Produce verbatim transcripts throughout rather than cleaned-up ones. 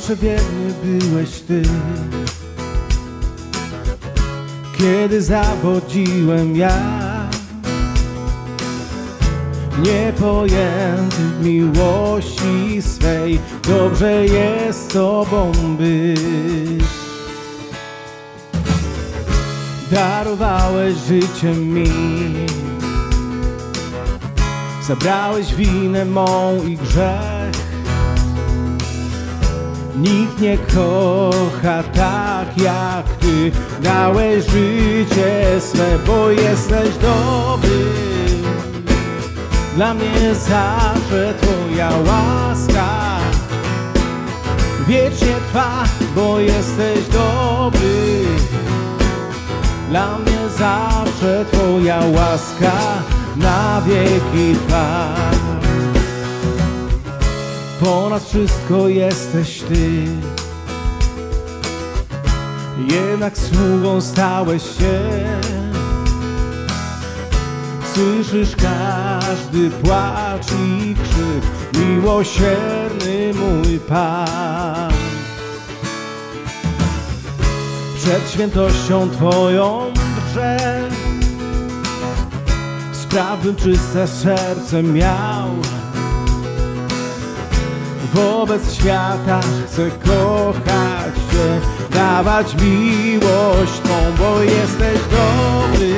zawsze wierny byłeś Ty. Kiedy zawodziłem ja, niepojęty w miłości swej, dobrze jest z Tobą być. Darowałeś życie mi, zabrałeś winę mą i grzech. Nikt nie kocha tak jak Ty. Dałeś życie swe, bo jesteś dobry. Dla mnie zawsze Twoja łaska wiecznie trwa, bo jesteś dobry. Dla mnie zawsze Twoja łaska na wieki trwa. Ponad wszystko jesteś Ty, jednak sługą stałeś się. Słyszysz każdy płacz i krzyk, miłosierny mój Pan. Przed świętością Twoją drżę, sprawbym czyste serce miał. Wobec świata chcę kochać Cię, dawać miłość Twą, bo jesteś dobry.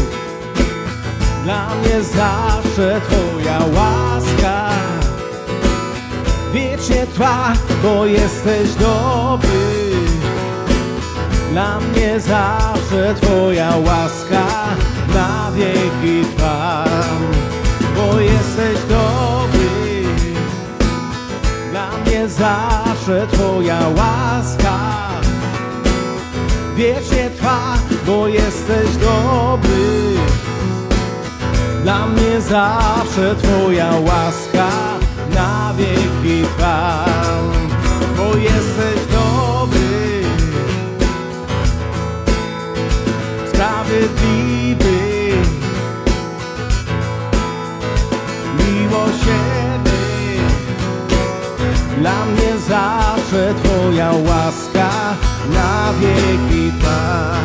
Dla mnie zawsze Twoja łaska wiecznie trwa, bo jesteś dobry. Dla mnie zawsze Twoja łaska na wieki trwa, bo jesteś dobry. Dla mnie zawsze Twoja łaska wiecznie trwa, bo jesteś dobry. Dla mnie zawsze Twoja łaska na wieki trwa, bo jesteś dobry, sprawiedliwy, miłosierny. Dla mnie zawsze Twoja łaska na wieki trwa.